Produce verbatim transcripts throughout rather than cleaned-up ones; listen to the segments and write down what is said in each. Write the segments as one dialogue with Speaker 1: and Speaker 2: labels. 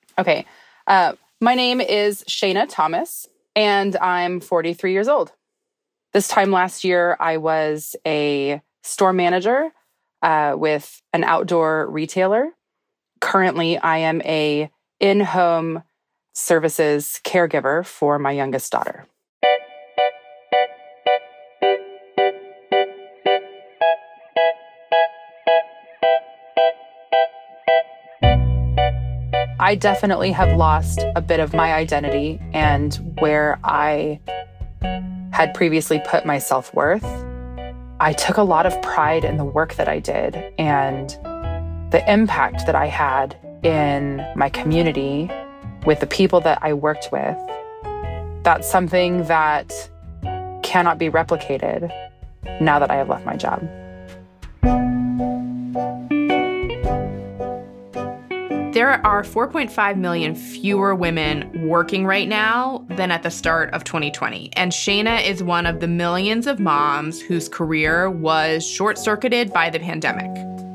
Speaker 1: Okay. Uh, my name is Shayna Thomas, and I'm forty-three years old. This time last year, I was a store manager uh, with an outdoor retailer. Currently, I am a in-home services caregiver for my youngest daughter. I definitely have lost a bit of my identity and where I had previously put my self-worth. I took a lot of pride in the work that I did and the impact that I had in my community with the people that I worked with. That's something that cannot be replicated now that I have left my job.
Speaker 2: There are four point five million fewer women working right now than at the start of twenty twenty. And Shayna is one of the millions of moms whose career was short-circuited by the pandemic.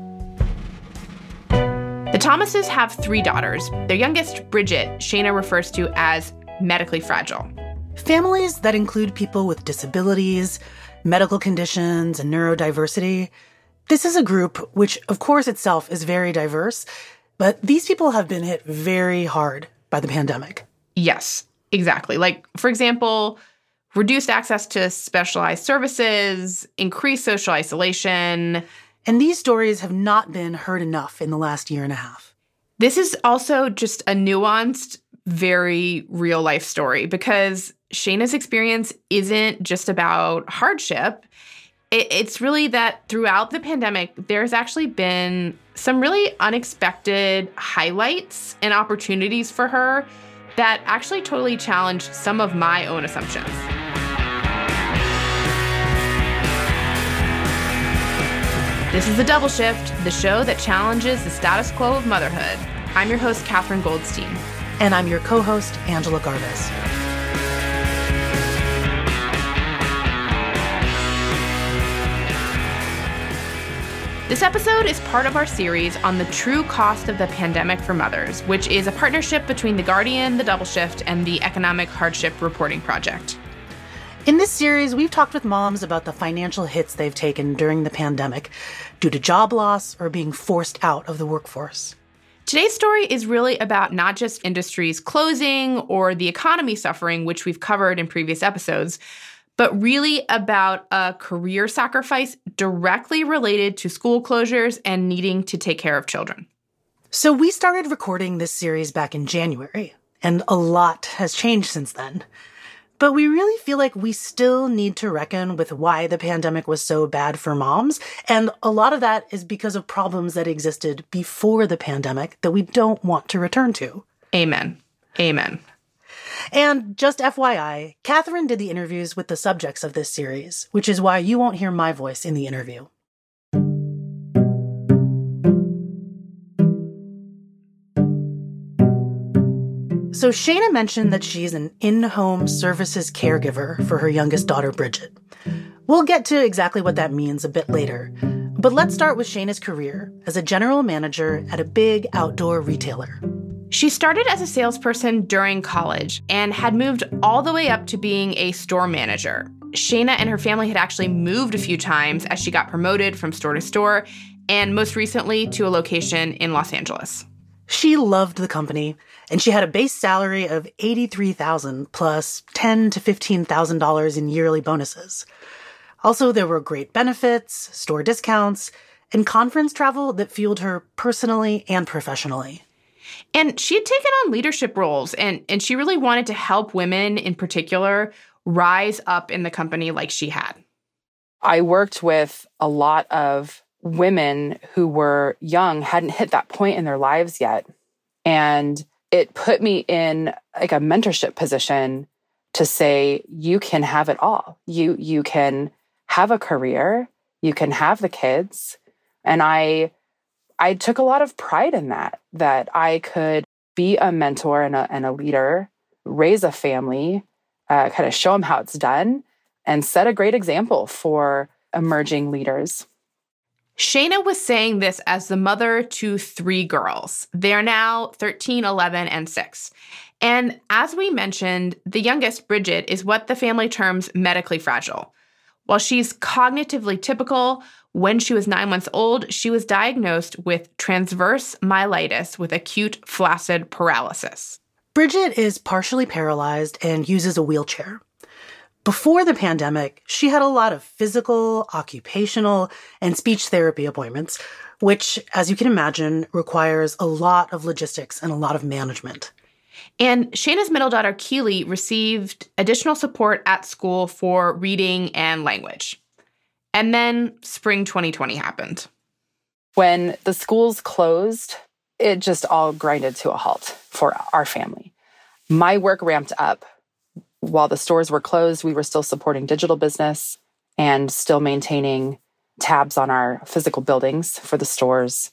Speaker 2: The Thomases have three daughters. Their youngest, Bridget, Shayna refers to as medically fragile.
Speaker 3: Families that include people with disabilities, medical conditions, and neurodiversity. This is a group which, of course, itself is very diverse. But these people have been hit very hard by the pandemic.
Speaker 2: Yes, exactly. Like, for example, reduced access to specialized services, increased social isolation.
Speaker 3: And these stories have not been heard enough in the last year and a half.
Speaker 2: This is also just a nuanced, very real life story because Shayna's experience isn't just about hardship. It's really that throughout the pandemic, there's actually been some really unexpected highlights and opportunities for her that actually totally challenged some of my own assumptions. This is The Double Shift, the show that challenges the status quo of motherhood. I'm your host, Katherine Goldstein.
Speaker 3: And I'm your co-host, Angela Garbus.
Speaker 2: This episode is part of our series on the true cost of the pandemic for mothers, which is a partnership between The Guardian, The Double Shift, and the Economic Hardship Reporting Project.
Speaker 3: In this series, we've talked with moms about the financial hits they've taken during the pandemic due to job loss or being forced out of the workforce.
Speaker 2: Today's story is really about not just industries closing or the economy suffering, which we've covered in previous episodes, but really about a career sacrifice directly related to school closures and needing to take care of children.
Speaker 3: So we started recording this series back in January, and a lot has changed since then. But we really feel like we still need to reckon with why the pandemic was so bad for moms, and a lot of that is because of problems that existed before the pandemic that we don't want to return to.
Speaker 2: Amen. Amen.
Speaker 3: And just F Y I, Katherine did the interviews with the subjects of this series, which is why you won't hear my voice in the interview. So Shayna mentioned that she's an in-home services caregiver for her youngest daughter, Bridget. We'll get to exactly what that means a bit later. But let's start with Shayna's career as a general manager at a big outdoor retailer.
Speaker 2: She started as a salesperson during college and had moved all the way up to being a store manager. Shayna and her family had actually moved a few times as she got promoted from store to store, and most recently to a location in Los Angeles.
Speaker 3: She loved the company, and she had a base salary of eighty-three thousand dollars plus ten thousand to fifteen thousand dollars in yearly bonuses. Also, there were great benefits, store discounts, and conference travel that fueled her personally and professionally.
Speaker 2: And she had taken on leadership roles, and, and she really wanted to help women in particular rise up in the company like she had.
Speaker 1: I worked with a lot of women who were young, hadn't hit that point in their lives yet. And it put me in like a mentorship position to say, you can have it all. You, you can have a career, you can have the kids. And I I took a lot of pride in that, that I could be a mentor and a, and a leader, raise a family, uh, kind of show them how it's done, and set a great example for emerging leaders.
Speaker 2: Shayna was saying this as the mother to three girls. They're now thirteen, eleven, and six. And as we mentioned, the youngest, Bridget, is what the family terms medically fragile. While she's cognitively typical, when she was nine months old, she was diagnosed with transverse myelitis with acute flaccid paralysis.
Speaker 3: Bridget is partially paralyzed and uses a wheelchair. Before the pandemic, she had a lot of physical, occupational, and speech therapy appointments, which, as you can imagine, requires a lot of logistics and a lot of management.
Speaker 2: And Shayna's middle daughter, Keely, received additional support at school for reading and language. And then spring twenty twenty happened.
Speaker 1: When the schools closed, it just all grinded to a halt for our family. My work ramped up. While the stores were closed, we were still supporting digital business and still maintaining tabs on our physical buildings for the stores.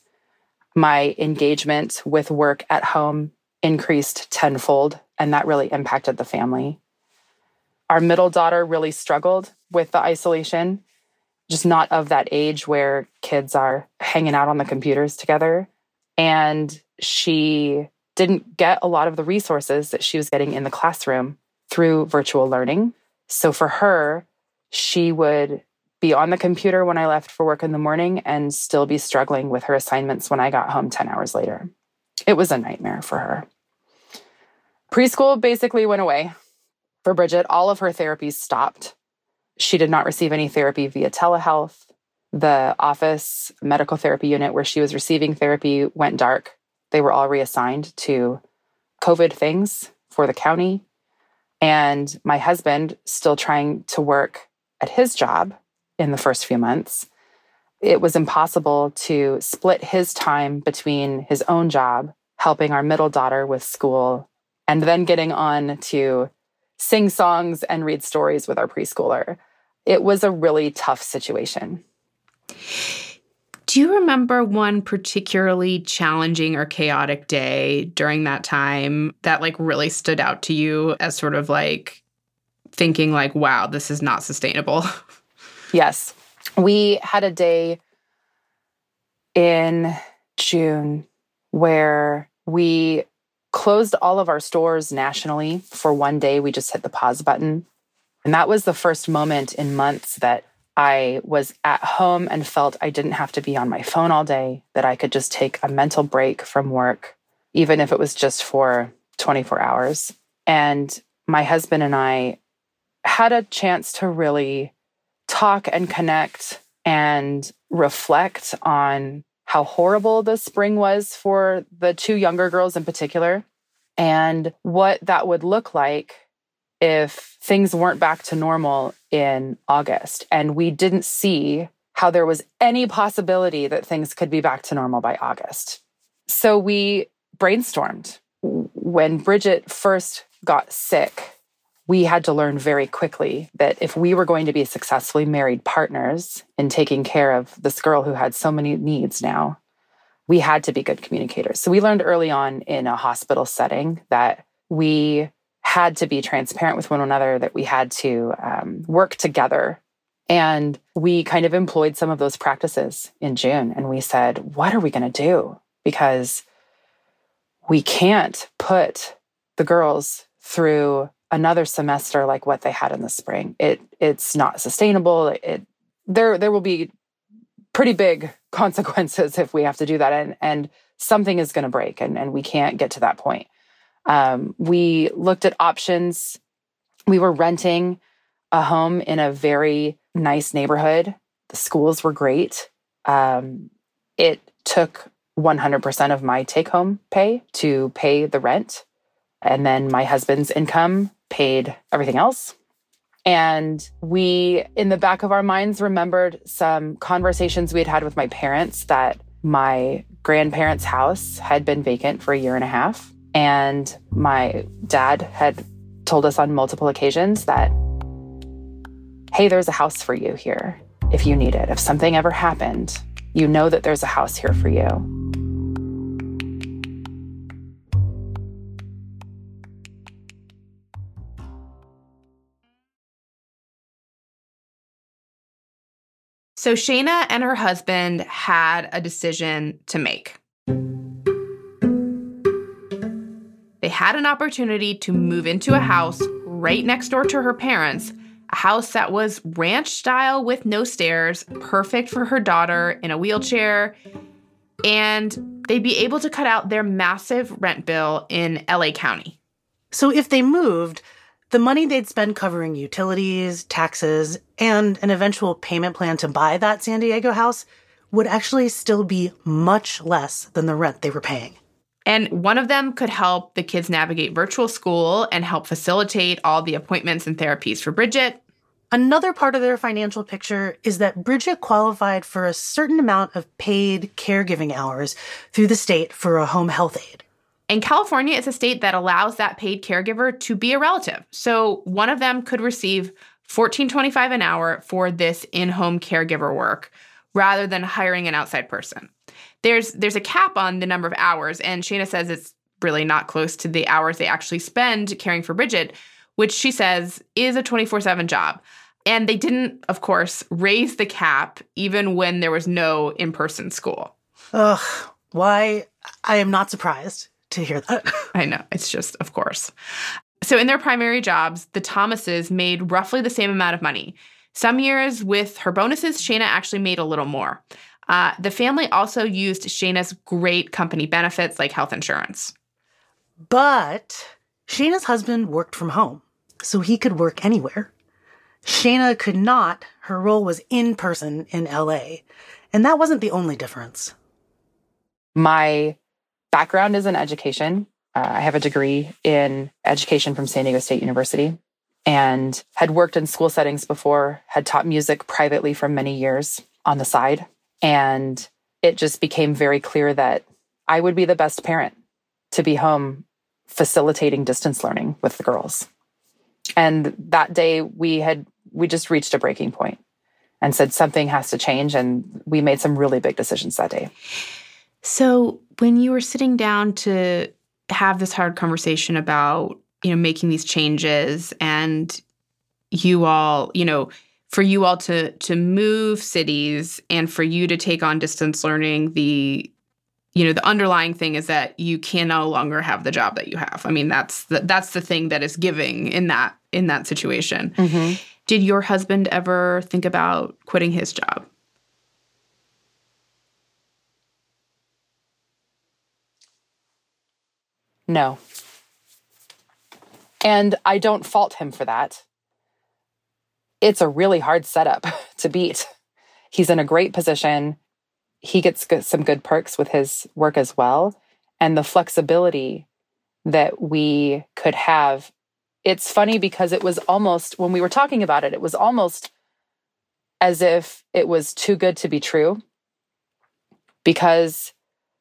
Speaker 1: My engagement with work at home increased tenfold, and that really impacted the family. Our middle daughter really struggled with the isolation, just not of that age where kids are hanging out on the computers together. And she didn't get a lot of the resources that she was getting in the classroom through virtual learning. So for her, she would be on the computer when I left for work in the morning and still be struggling with her assignments when I got home ten hours later. It was a nightmare for her. Preschool basically went away for Bridget. All of her therapies stopped. She did not receive any therapy via telehealth. The office medical therapy unit where she was receiving therapy went dark. They were all reassigned to COVID things for the county. And my husband, still trying to work at his job in the first few months, it was impossible to split his time between his own job, helping our middle daughter with school, and then getting on to sing songs and read stories with our preschooler. It was a really tough situation.
Speaker 2: Do you remember one particularly challenging or chaotic day during that time that like really stood out to you as sort of like thinking like, wow, this is not sustainable?
Speaker 1: Yes. We had a day in June where we closed all of our stores nationally for one day. We just hit the pause button. And that was the first moment in months that I was at home and felt I didn't have to be on my phone all day, that I could just take a mental break from work, even if it was just for twenty-four hours. And my husband and I had a chance to really talk and connect and reflect on how horrible the spring was for the two younger girls in particular, and what that would look like if things weren't back to normal in August. And we didn't see how there was any possibility that things could be back to normal by August. So we brainstormed. When Bridget first got sick, we had to learn very quickly that if we were going to be successfully married partners in taking care of this girl who had so many needs now, we had to be good communicators. So we learned early on in a hospital setting that we had to be transparent with one another, that we had to um, work together. And we kind of employed some of those practices in June. And we said, what are we going to do? Because we can't put the girls through another semester like what they had in the spring. It it's not sustainable. It there there will be pretty big consequences if we have to do that, and and something is going to break, and and we can't get to that point. Um, we looked at options. We were renting a home in a very nice neighborhood. The schools were great. Um, it took one hundred percent of my take-home pay to pay the rent. And then my husband's income paid everything else. And we, in the back of our minds, remembered some conversations we had had with my parents that my grandparents' house had been vacant for a year and a half. And my dad had told us on multiple occasions that, hey, there's a house for you here if you need it. If something ever happened, you know that there's a house here for you.
Speaker 2: So Shayna and her husband had a decision to make. They had an opportunity to move into a house right next door to her parents, a house that was ranch style with no stairs, perfect for her daughter in a wheelchair, and they'd be able to cut out their massive rent bill in L A County.
Speaker 3: So if they moved, the money they'd spend covering utilities, taxes, and an eventual payment plan to buy that San Diego house would actually still be much less than the rent they were paying.
Speaker 2: And one of them could help the kids navigate virtual school and help facilitate all the appointments and therapies for Bridget.
Speaker 3: Another part of their financial picture is that Bridget qualified for a certain amount of paid caregiving hours through the state for a home health aide.
Speaker 2: And California is a state that allows that paid caregiver to be a relative. So one of them could receive fourteen twenty-five an hour for this in-home caregiver work rather than hiring an outside person. There's there's a cap on the number of hours, and Shayna says it's really not close to the hours they actually spend caring for Bridget, which she says is a twenty-four seven job. And they didn't, of course, raise the cap even when there was no in-person school.
Speaker 3: Ugh, why? I am not surprised to hear that.
Speaker 2: I know. It's just, of course. So in their primary jobs, the Thomases made roughly the same amount of money. Some years with her bonuses, Shayna actually made a little more. Uh, the family also used Shayna's great company benefits like health insurance.
Speaker 3: But Shayna's husband worked from home, so he could work anywhere. Shayna could not. Her role was in person in L A, and that wasn't the only difference.
Speaker 1: My background is in education. Uh, I have a degree in education from San Diego State University and had worked in school settings before, had taught music privately for many years on the side. And it just became very clear that I would be the best parent to be home facilitating distance learning with the girls. And that day we had, we just reached a breaking point and said something has to change. And we made some really big decisions that day.
Speaker 2: So when you were sitting down to have this hard conversation about, you know, making these changes and you all, you know, for you all to to move cities and for you to take on distance learning, the, you know, the underlying thing is that you can no longer have the job that you have. I mean, that's the, that's the thing that is giving in that in that situation.
Speaker 1: Mm-hmm.
Speaker 2: Did your husband ever think about quitting his job?
Speaker 1: No. And I don't fault him for that. It's a really hard setup to beat. He's in a great position. He gets good, some good perks with his work as well. And the flexibility that we could have. It's funny because it was almost, when we were talking about it, it was almost as if it was too good to be true. Because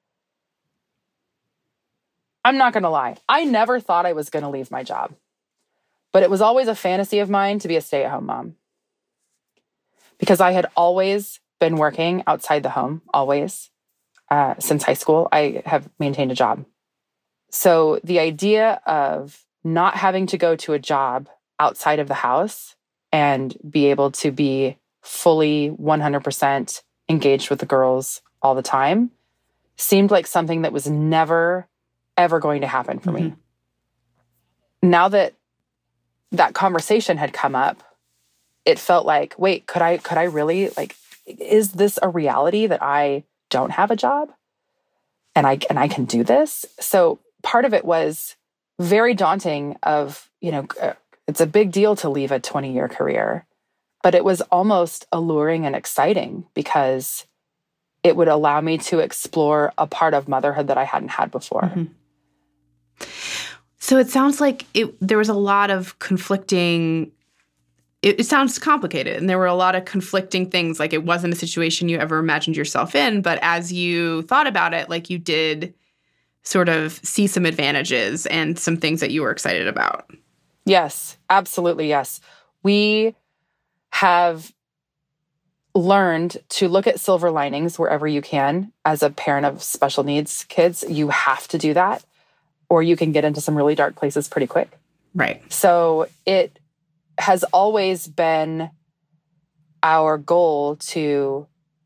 Speaker 1: I'm not going to lie, I never thought I was going to leave my job. But it was always a fantasy of mine to be a stay-at-home mom. Because I had always been working outside the home, always. Uh, since high school, I have maintained a job. So the idea of not having to go to a job outside of the house and be able to be fully one hundred percent engaged with the girls all the time seemed like something that was never, ever going to happen for mm-hmm. me. Now that that conversation had come up, it felt like, wait, could I, could I really, like, is this a reality that I don't have a job and I, and I can do this? So part of it was very daunting of, you know, it's a big deal to leave a twenty year career, but it was almost alluring and exciting because it would allow me to explore a part of motherhood that I hadn't had before.
Speaker 2: Mm-hmm. So it sounds like it, there was a lot of conflicting, it, it sounds complicated, and there were a lot of conflicting things. Like it wasn't a situation you ever imagined yourself in, but as you thought about it, like you did sort of see some advantages and some things that you were excited about.
Speaker 1: Yes, absolutely, yes. We have learned to look at silver linings wherever you can. As a parent of special needs kids, you have to do that, or you can get into some really dark places pretty quick.
Speaker 2: Right.
Speaker 1: So it has always been our goal to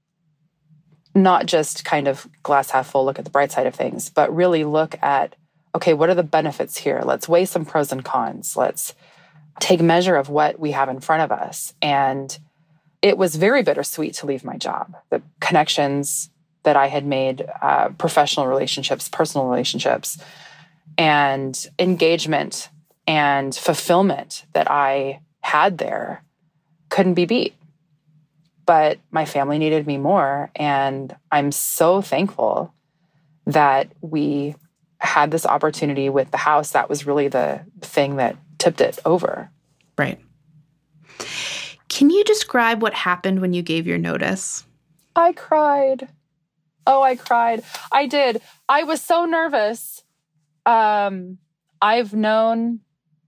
Speaker 1: not just kind of glass half full, look at the bright side of things, but really look at, okay, what are the benefits here? Let's weigh some pros and cons. Let's take measure of what we have in front of us. And it was very bittersweet to leave my job. The connections that I had made, uh, professional relationships, personal relationships, and engagement and fulfillment that I had there couldn't be beat. But my family needed me more. And I'm so thankful that we had this opportunity with the house. That was really the thing that tipped it over.
Speaker 2: Right. Can you describe what happened when you gave your notice?
Speaker 1: I cried. Oh, I cried. I did. I was so nervous. Um, I've known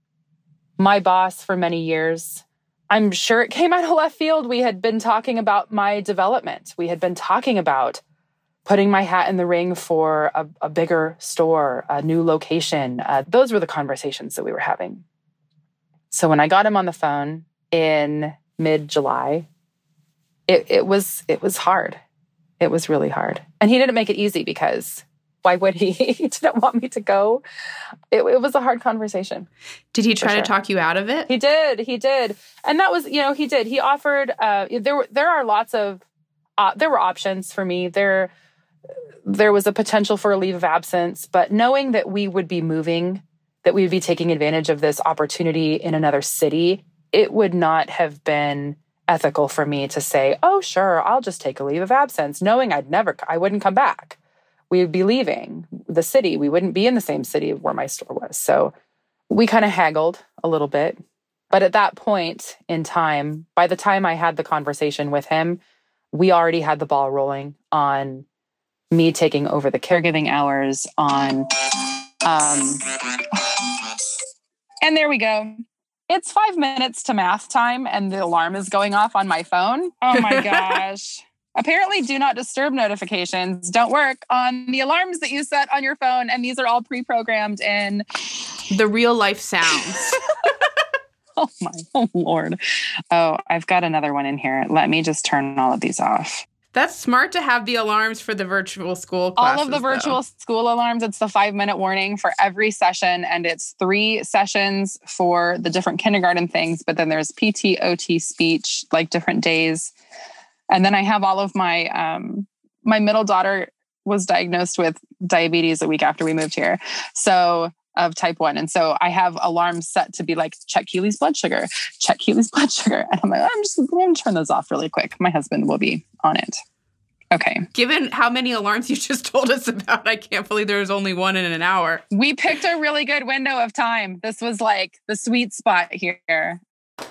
Speaker 1: my boss for many years. I'm sure it came out of left field. We had been talking about my development. We had been talking about putting my hat in the ring for a, a bigger store, a new location. Uh, those were the conversations that we were having. So when I got him on the phone in mid-July, it, it was it was hard. It was really hard. And he didn't make it easy because why would he? He didn't want me to go. It, it was a hard conversation.
Speaker 2: Did he try
Speaker 1: sure.
Speaker 2: to talk you out of it?
Speaker 1: He did. He did. And that was, you know, he did. He offered, uh, there were, there are lots of, uh, there were options for me. There, there was a potential for a leave of absence, but knowing that we would be moving, that we would be taking advantage of this opportunity in another city, it would not have been ethical for me to say, oh, sure, I'll just take a leave of absence, knowing I'd never, I wouldn't come back. We would be leaving the city. We wouldn't be in the same city where my store was. So we kind of haggled a little bit. But at that point in time, by the time I had the conversation with him, we already had the ball rolling on me taking over the caregiving hours on, um, and there we go. It's five minutes to math time and the alarm is going off on my phone. Oh my gosh. Apparently, do not disturb notifications don't work on the alarms that you set on your phone. And these are all pre-programmed in.
Speaker 2: The real life sounds.
Speaker 1: Oh my, oh Lord. Oh, I've got another one in here. Let me just turn all of these off.
Speaker 2: That's smart to have the alarms for the virtual school classes,
Speaker 1: all of the virtual
Speaker 2: though.
Speaker 1: School alarms. It's the five minute warning for every session. And it's three sessions for the different kindergarten things. But then there's P T, O T, speech, like different days. And then I have all of my, um, my middle daughter was diagnosed with diabetes a week after we moved here. So of type one. And so I have alarms set to be like, check Keely's blood sugar, check Keely's blood sugar. And I'm like, I'm just going to turn those off really quick. My husband will be on it. Okay.
Speaker 2: Given how many alarms you just told us about, I can't believe there's only one in an hour.
Speaker 1: We picked a really good window of time. This was like the sweet spot here.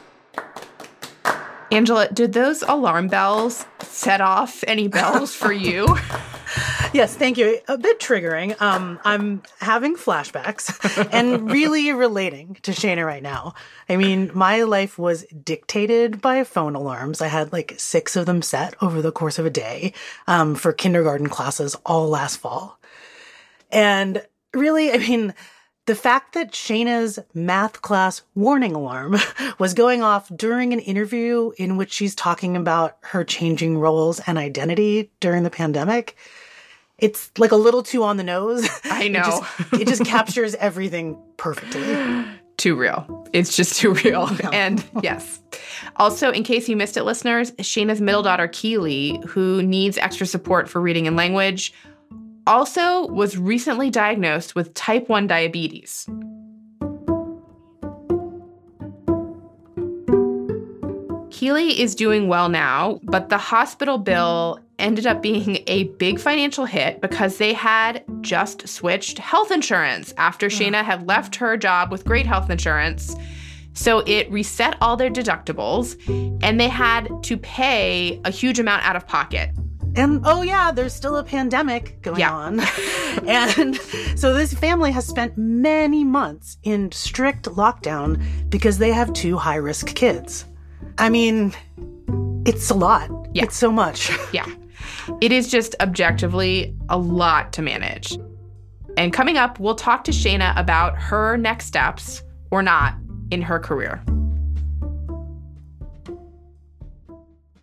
Speaker 2: Angela, did those alarm bells set off any bells for you?
Speaker 3: Yes, thank you. A bit triggering. Um, I'm having flashbacks and really relating to Shayna right now. I mean, my life was dictated by phone alarms. I had like six of them set over the course of a day um, for kindergarten classes all last fall. And really, I mean, the fact that Shayna's math class warning alarm was going off during an interview in which she's talking about her changing roles and identity during the pandemic, it's like a little too on the nose.
Speaker 2: I know.
Speaker 3: It just, it just captures everything perfectly.
Speaker 2: Too real. It's just too real.
Speaker 3: No.
Speaker 2: And yes. Also, in case you missed it, listeners, Shayna's middle daughter, Keely, who needs extra support for reading and language, also was recently diagnosed with type one diabetes. Keely is doing well now, but the hospital bill ended up being a big financial hit because they had just switched health insurance after Shayna had left her job with great health insurance. So it reset all their deductibles, and they had to pay a huge amount out of pocket.
Speaker 3: And, oh yeah, there's still a pandemic going
Speaker 2: yeah.
Speaker 3: on. And so this family has spent many months in strict lockdown because they have two high-risk kids. I mean, it's a lot.
Speaker 2: Yeah.
Speaker 3: It's so much.
Speaker 2: Yeah. It is just objectively a lot to manage. And coming up, we'll talk to Shayna about her next steps, or not, in her career.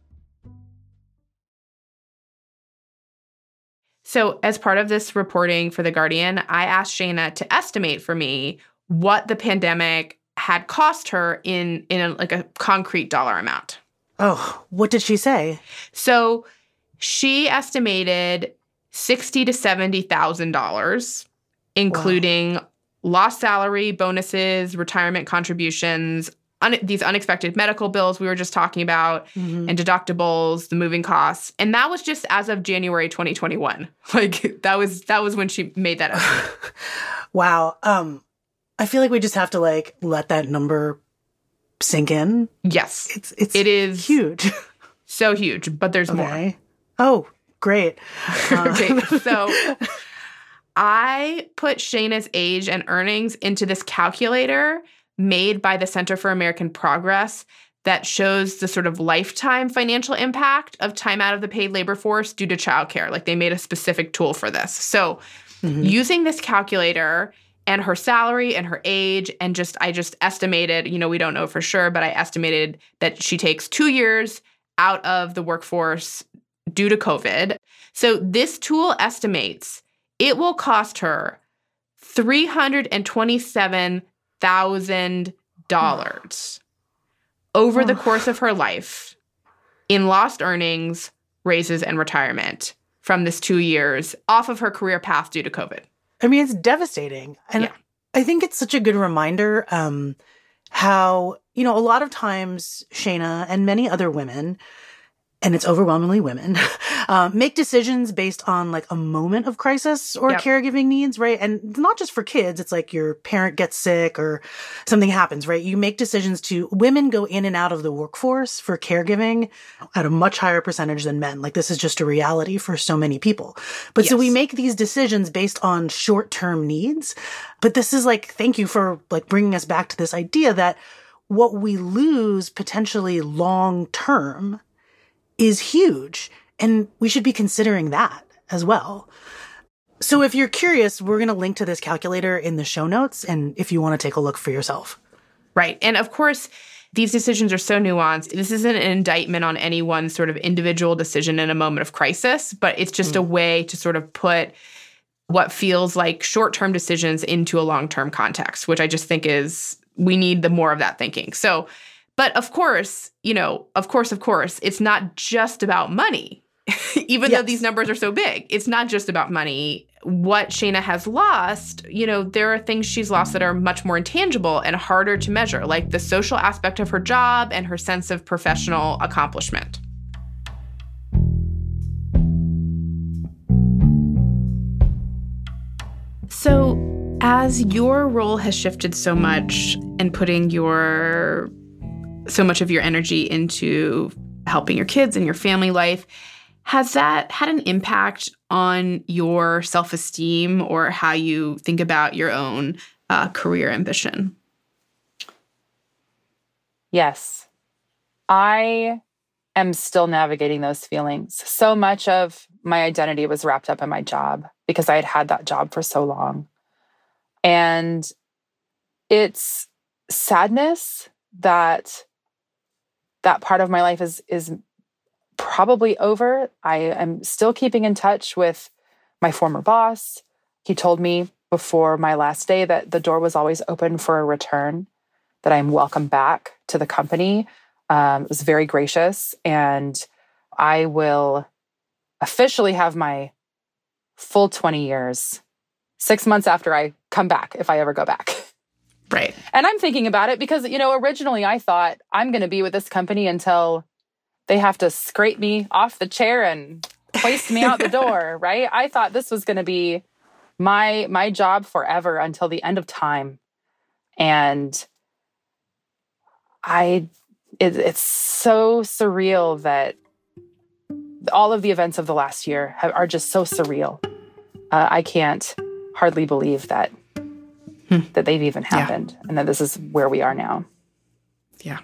Speaker 2: So as part of this reporting for The Guardian, I asked Shayna to estimate for me what the pandemic had cost her in, in a, like a concrete dollar amount.
Speaker 3: Oh, what did she say?
Speaker 2: So she estimated sixty thousand to seventy thousand dollars, including wow. lost salary, bonuses, retirement contributions, un- these unexpected medical bills we were just talking about, mm-hmm. and deductibles, the moving costs. And that was just as of January twenty twenty-one. Like that was that was when she made that estimate.
Speaker 3: Wow. Um, I feel like we just have to like let that number sink in.
Speaker 2: Yes.
Speaker 3: It's it's
Speaker 2: it is
Speaker 3: huge.
Speaker 2: So huge, but there's
Speaker 3: okay.
Speaker 2: more.
Speaker 3: Oh, great.
Speaker 2: Uh, okay, so I put Shayna's age and earnings into this calculator made by the Center for American Progress that shows the sort of lifetime financial impact of time out of the paid labor force due to childcare. Like they made a specific tool for this. So mm-hmm. using this calculator and her salary and her age and just I just estimated, you know, we don't know for sure, but I estimated that she takes two years out of the workforce due to COVID. So this tool estimates it will cost her three hundred twenty-seven thousand dollars over the course of her life in lost earnings, raises, and retirement from this two years off of her career path due to COVID.
Speaker 3: I mean, it's devastating. And yeah. I think it's such a good reminder um, how, you know, a lot of times Shayna and many other women, and it's overwhelmingly women, uh, make decisions based on like a moment of crisis or yep. caregiving needs, right? And not just for kids. It's like your parent gets sick or something happens, right? You make decisions to, women go in and out of the workforce for caregiving at a much higher percentage than men. Like this is just a reality for so many people. But yes. so we make these decisions based on short-term needs. But this is like, thank you for like bringing us back to this idea that what we lose potentially long-term is huge. And we should be considering that as well. So if you're curious, we're going to link to this calculator in the show notes. And if you want to take a look for yourself.
Speaker 2: Right. And of course, these decisions are so nuanced. This isn't an indictment on any one sort of individual decision in a moment of crisis, but it's just mm. a way to sort of put what feels like short-term decisions into a long-term context, which I just think is, we need the more of that thinking. So But of course, you know, of course, of course, it's not just about money. Even yes. though these numbers are so big, it's not just about money. What Shayna has lost, you know, there are things she's lost that are much more intangible and harder to measure, like the social aspect of her job and her sense of professional accomplishment. So as your role has shifted so much and putting your so much of your energy into helping your kids and your family life, has that had an impact on your self-esteem or how you think about your own uh, career ambition?
Speaker 1: Yes. I am still navigating those feelings. So much of my identity was wrapped up in my job because I had had that job for so long. And it's sadness that that part of my life is is probably over. I am still keeping in touch with my former boss. He told me before my last day that the door was always open for a return, that I'm welcome back to the company. Um, it was very gracious, and I will officially have my full twenty years, six months after I come back, if I ever go back.
Speaker 2: Right.
Speaker 1: And I'm thinking about it because, you know, originally I thought I'm going to be with this company until they have to scrape me off the chair and hoist me out the door, right? I thought this was going to be my my job forever until the end of time. And I it, it's so surreal that all of the events of the last year have, are just so surreal. Uh, I can't hardly believe that Hmm. that they've even happened yeah. and that this is where we are now.
Speaker 2: Yeah.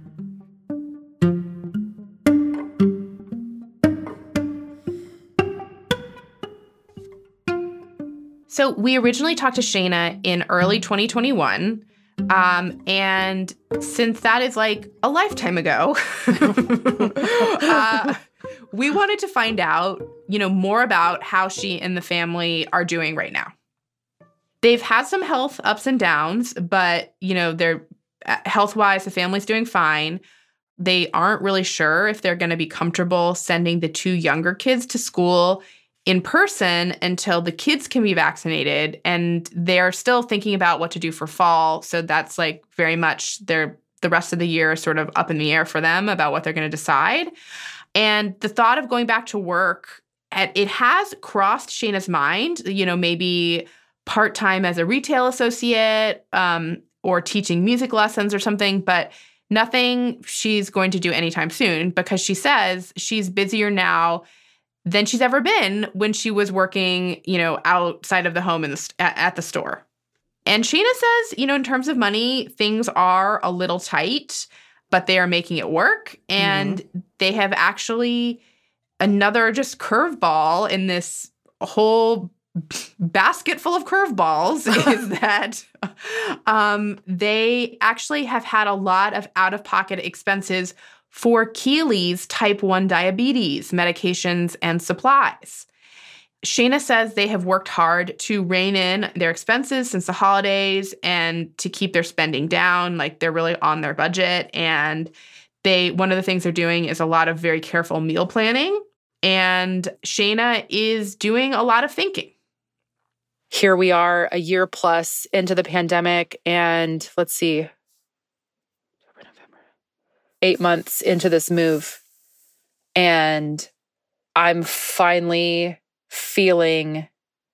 Speaker 2: So we originally talked to Shayna in early twenty twenty-one. Um, and since that is like a lifetime ago, uh, we wanted to find out, you know, more about how she and the family are doing right now. They've had some health ups and downs, but, you know, they're health-wise, the family's doing fine. They aren't really sure if they're going to be comfortable sending the two younger kids to school in person until the kids can be vaccinated. And they're still thinking about what to do for fall. So that's like very much their the rest of the year is sort of up in the air for them about what they're going to decide. And the thought of going back to work, it has crossed Shayna's mind, you know, maybe part-time as a retail associate um, or teaching music lessons or something, but nothing she's going to do anytime soon because she says she's busier now than she's ever been when she was working, you know, outside of the home in the, at, at the store. And Shayna says, you know, in terms of money, things are a little tight, but they are making it work. And mm-hmm. they have actually another just curveball in this whole basket full of curveballs is that um, they actually have had a lot of out-of-pocket expenses for Keely's type one diabetes medications and supplies. Shayna says they have worked hard to rein in their expenses since the holidays and to keep their spending down. Like they're really on their budget. And they one of the things they're doing is a lot of very careful meal planning. And Shayna is doing a lot of thinking.
Speaker 1: Here we are a year plus into the pandemic, and let's see, eight months into this move. And I'm finally feeling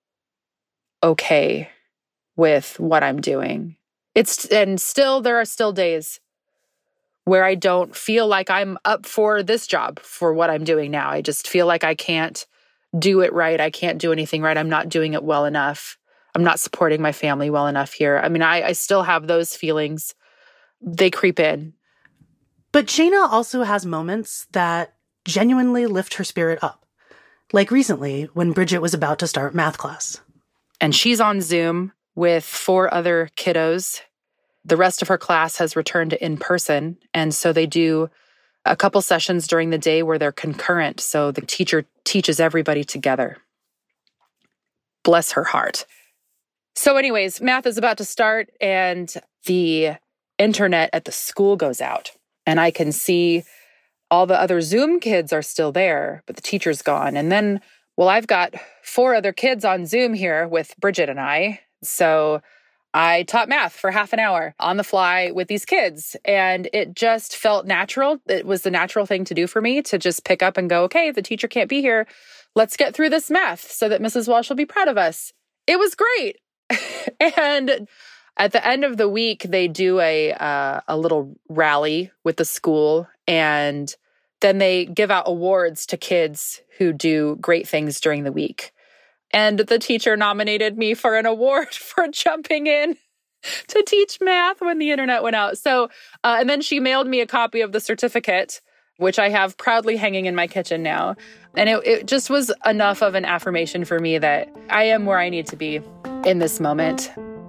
Speaker 1: okay with what I'm doing. It's and still there are still days where I don't feel like I'm up for this job, for what I'm doing now. I just feel like I can't do it right. I can't do anything right. I'm not doing it well enough. I'm not supporting my family well enough here. I mean, I, I still have those feelings. They creep in.
Speaker 3: But Shayna also has moments that genuinely lift her spirit up. Like recently, when Bridget was about to start math class.
Speaker 1: And she's on Zoom with four other kiddos. The rest of her class has returned to in-person. And so they do a couple sessions during the day where they're concurrent. So the teacher teaches everybody together. Bless her heart. So anyways, math is about to start and the internet at the school goes out. And I can see all the other Zoom kids are still there, but the teacher's gone. And then, well, I've got four other kids on Zoom here with Bridget and I. So I taught math for half an hour on the fly with these kids. And it just felt natural. It was the natural thing to do for me to just pick up and go, okay, the teacher can't be here. Let's get through this math so that Missus Walsh will be proud of us. It was great. And at the end of the week, they do a uh, a little rally with the school, and then they give out awards to kids who do great things during the week. And the teacher nominated me for an award for jumping in to teach math when the internet went out. So, uh, and then she mailed me a copy of the certificate, which I have proudly hanging in my kitchen now. And it, it just was enough of an affirmation for me that I am where I need to be in this moment.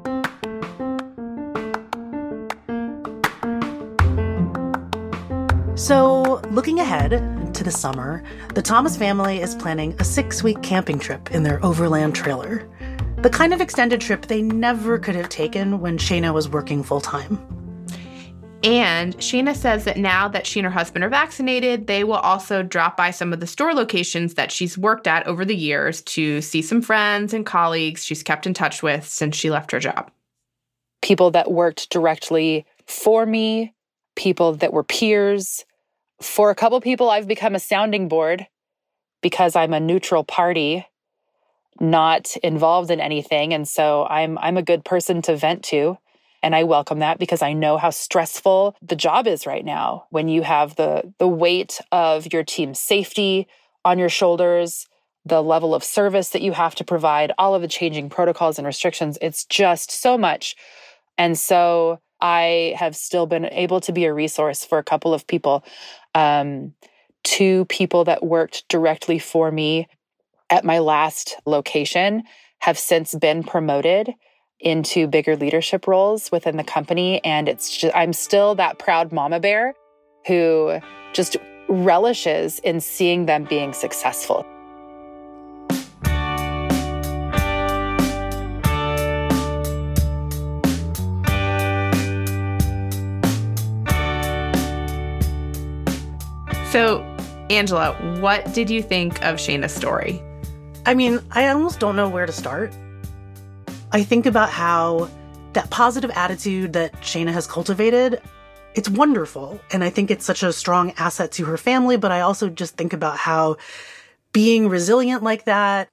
Speaker 3: So, looking ahead to the summer, the Thomas family is planning a six-week camping trip in their overland trailer. The kind of extended trip they never could have taken when Shayna was working full-time.
Speaker 2: And Shayna says that now that she and her husband are vaccinated, they will also drop by some of the store locations that she's worked at over the years to see some friends and colleagues she's kept in touch with since she left her job.
Speaker 1: People that worked directly for me, people that were peers. For a couple people, I've become a sounding board because I'm a neutral party, not involved in anything. And so I'm I'm a good person to vent to. And I welcome that because I know how stressful the job is right now when you have the, the weight of your team's safety on your shoulders, the level of service that you have to provide, all of the changing protocols and restrictions. It's just so much. And so I have still been able to be a resource for a couple of people. Um, two people that worked directly for me at my last location have since been promoted into bigger leadership roles within the company. And it's just, I'm still that proud mama bear who just relishes in seeing them being successful.
Speaker 2: So, Angela, what did you think of Shayna's story?
Speaker 3: I mean, I almost don't know where to start. I think about how that positive attitude that Shayna has cultivated, it's wonderful. And I think it's such a strong asset to her family. But I also just think about how being resilient like that,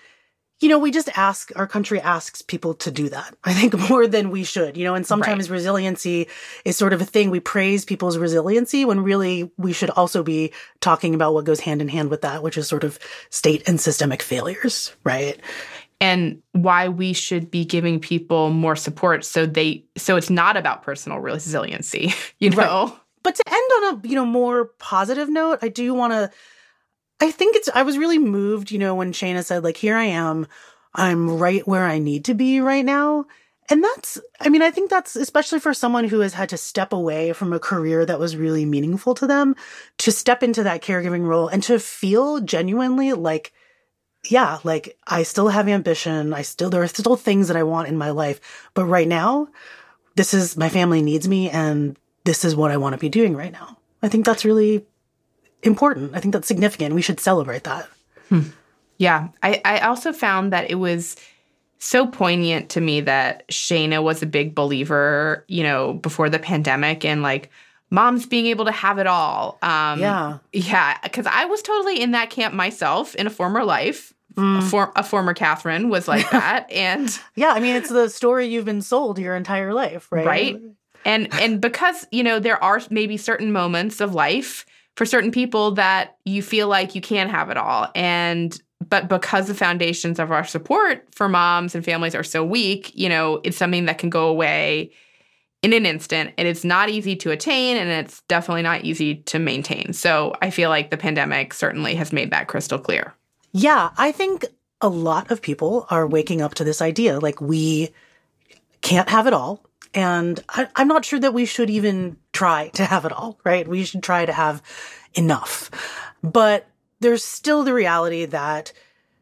Speaker 3: you know, we just ask, our country asks people to do that, I think, more than we should, you know, and sometimes right. resiliency is sort of a thing. We praise people's resiliency when really we should also be talking about what goes hand in hand with that, which is sort of state and systemic failures, right?
Speaker 2: And why we should be giving people more support so they, so it's not about personal resiliency, you know?
Speaker 3: Right. But to end on a, you know, more positive note, I do want to, I think it's, I was really moved, you know, when Shayna said, like, here I am, I'm right where I need to be right now. And that's, I mean, I think that's, especially for someone who has had to step away from a career that was really meaningful to them, to step into that caregiving role and to feel genuinely like, yeah, like I still have ambition. I still, there are still things that I want in my life. But right now, this is, my family needs me and this is what I want to be doing right now. I think that's really important. I think that's significant. We should celebrate that.
Speaker 2: Hmm. Yeah. I, I also found that it was so poignant to me that Shayna was a big believer, you know, before the pandemic and like moms being able to have it all. Um,
Speaker 3: yeah.
Speaker 2: Yeah. Because I was totally in that camp myself in a former life.
Speaker 3: Mm.
Speaker 2: A, for, a former Catherine was like that. And
Speaker 3: yeah, I mean, it's the story you've been sold your entire life, right?
Speaker 2: Right. And, and because, you know, there are maybe certain moments of life for certain people that you feel like you can have it all. And, but because the foundations of our support for moms and families are so weak, you know, it's something that can go away in an instant. And it's not easy to attain, and it's definitely not easy to maintain. So I feel like the pandemic certainly has made that crystal clear.
Speaker 3: Yeah, I think a lot of people are waking up to this idea, like we can't have it all. And I, I'm not sure that we should even try to have it all, right? We should try to have enough. But there's still the reality that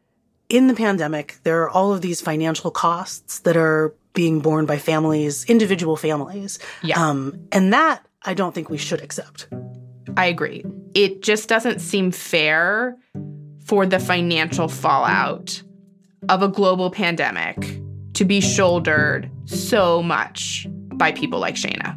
Speaker 3: in the pandemic, there are all of these financial costs that are being borne by families, individual families.
Speaker 2: Yeah.
Speaker 3: Um, and that I don't think we should accept.
Speaker 2: I agree. It just doesn't seem fair for the financial fallout of a global pandemic to be shouldered so much by people like Shayna.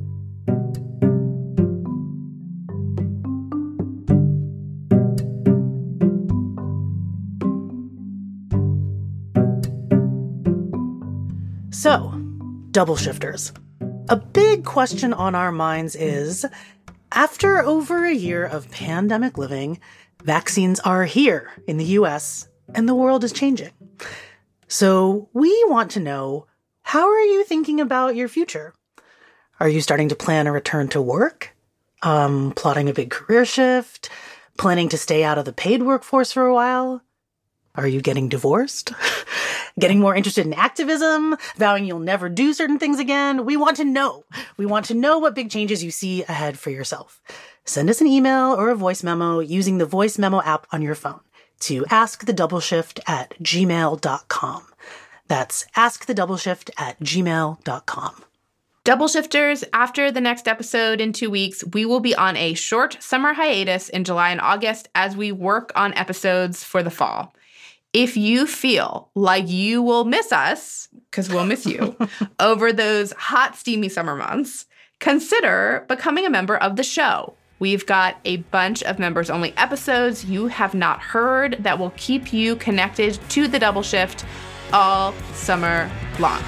Speaker 3: So, double shifters. A big question on our minds is, after over a year of pandemic living, vaccines are here in the U S and the world is changing. So we want to know, how are you thinking about your future? Are you starting to plan a return to work? Um, plotting a big career shift? Planning to stay out of the paid workforce for a while? Are you getting divorced? Getting more interested in activism? Vowing you'll never do certain things again? We want to know. We want to know what big changes you see ahead for yourself. Send us an email or a voice memo using the voice memo app on your phone to askthedoubleshift at gmail dot com. That's askthedoubleshift at gmail dot com.
Speaker 2: Double Shifters, after the next episode in two weeks, we will be on a short summer hiatus in July and August as we work on episodes for the fall. If you feel like you will miss us, because we'll miss you, over those hot, steamy summer months, consider becoming a member of the show. We've got a bunch of members-only episodes you have not heard that will keep you connected to the Double Shift all summer long.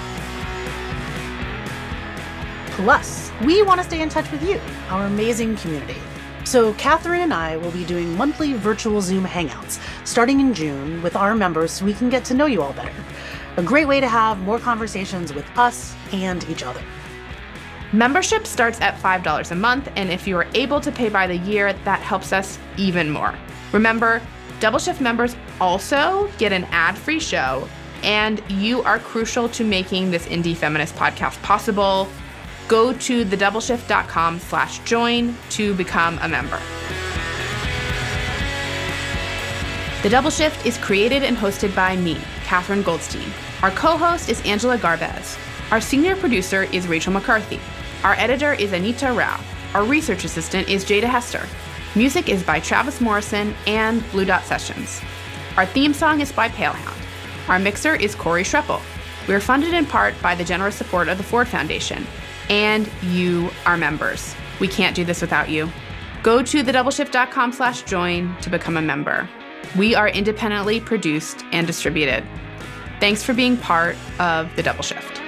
Speaker 3: Plus, we want to stay in touch with you, our amazing community. So Catherine and I will be doing monthly virtual Zoom hangouts starting in June with our members so we can get to know you all better. A great way to have more conversations with us and each other.
Speaker 2: Membership starts at five dollars a month, and if you are able to pay by the year, that helps us even more. Remember, Double Shift members also get an ad-free show, and you are crucial to making this indie feminist podcast possible. Go to thedoubleshift dot com slash join to become a member. The Double Shift is created and hosted by me, Katherine Goldstein. Our co-host is Angela Garbez. Our senior producer is Rachel McCarthy. Our editor is Anita Rao. Our research assistant is Jada Hester. Music is by Travis Morrison and Blue Dot Sessions. Our theme song is by Palehound. Our mixer is Corey Schreppel. We are funded in part by the generous support of the Ford Foundation. And you, our members. We can't do this without you. Go to thedoubleshift.com slash join to become a member. We are independently produced and distributed. Thanks for being part of The Double Shift.